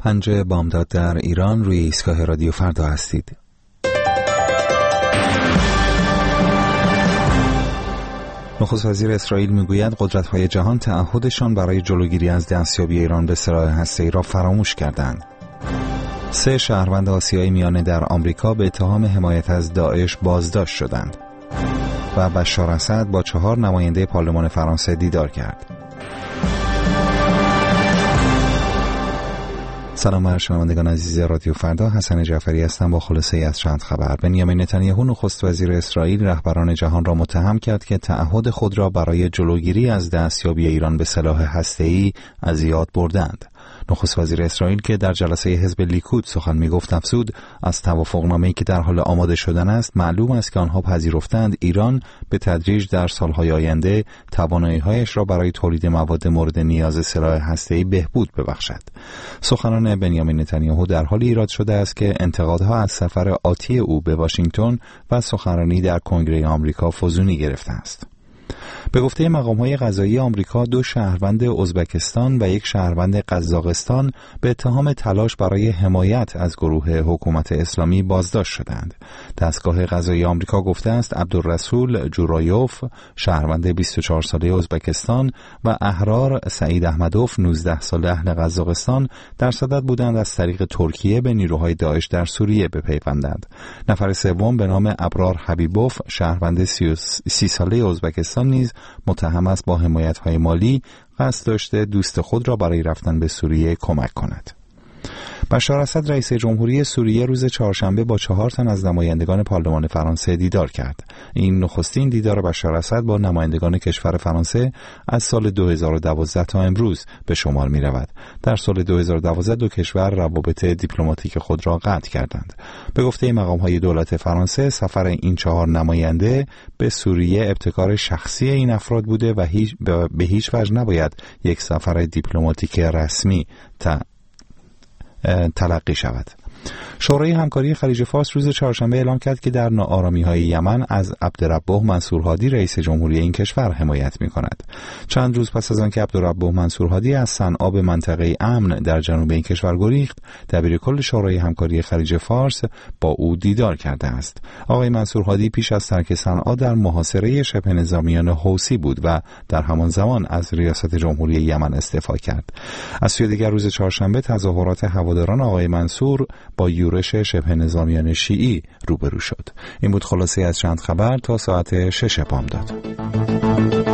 پنجه بامداد در ایران، روی ایستگاه رادیو فردا هستید. نخست وزیر اسرائیل میگوید قدرت‌های جهان تعهدشان برای جلوگیری از دستیابی ایران به سلاح هسته‌ای را فراموش کردند. 3 شهروند آسیای میانه در آمریکا به اتهام حمایت از داعش بازداشت شدند. و بشار اسد با 4 نماینده پارلمان فرانسه دیدار کرد. سلام بر شنوندگان عزیز رادیو فردا، حسن جعفری هستم با خلاصه‌ای از چند خبر. بنیامین نتانیاهو نخست وزیر اسرائیل رهبران جهان را متهم کرد که تعهد خود را برای جلوگیری از دستیابی ایران به سلاح هسته‌ای از یاد بردند. نخست وزیر اسرائیل که در جلسه حزب لیکود سخن می‌گفت افزود از توافقنامه‌ای که در حال آماده شدن است معلوم است که آنها پذیرفتند ایران به تدریج در سالهای آینده توانایی‌هایش را برای تولید مواد مورد نیاز سلاح هسته‌ای بهبود ببخشد. سخنان بنیامین نتانیاهو در حالی ایراد شده است که انتقادها از سفر آتی او به واشنگتن و سخنرانی در کنگره آمریکا فزونی گرفته است. به گفته مقام‌های قضایی آمریکا 2 شهروند ازبکستان و 1 شهروند قزاقستان به اتهام تلاش برای حمایت از گروه حکومت اسلامی بازداشت شدند. دستگاه قضایی آمریکا گفته است عبدالرسول جورایوف شهروند 24 ساله ازبکستان و احرار سعید احمدوف 19 ساله اهل قزاقستان در صدد بودند از طریق ترکیه به نیروهای داعش در سوریه بپیوندند. نفر سوم به نام ابرار حبیبوف شهروند 30 ساله ازبکستان نیز متهم است با حمایت‌های مالی قصد داشته دوست خود را برای رفتن به سوریه کمک کند. بشار اسد رئیس جمهوری سوریه روز چهارشنبه با 4 تن از نمایندگان پارلمان فرانسه دیدار کرد. این نخستین دیدار بشار اسد با نمایندگان کشور فرانسه از سال 2012 تا امروز به شمار می رود. در سال 2012 دو کشور روابط دیپلماتیک خود را قطع کردند. به گفته مقام‌های دولت فرانسه سفر این 4 نماینده به سوریه ابتکار شخصی این افراد بوده و به هیچ وجه نباید یک سفر دیپلماتیک رسمی تلقی شود. شورای همکاری خلیج فارس روز چهارشنبه اعلام کرد که در ناآرامی‌های یمن از عبدالربه منصور هادی رئیس جمهوری این کشور حمایت می‌کند. چند روز پس از آنکه عبدالربه منصور هادی از صنعا به منطقه امن در جنوب این کشور گریخت، دبیرکل شورای همکاری خلیج فارس با او دیدار کرده است. آقای منصور هادی پیش از ترک صنعا در محاصره شبه نظامیان حوثی بود و در همان زمان از ریاست جمهوری یمن استعفا کرد. از سوی دیگر روز چهارشنبه تظاهرات هواداران آقای منصور با یورش شبه نظامیان شیعی روبرو شد. این بود خلاصه از چند خبر تا ساعت 6 بامداد.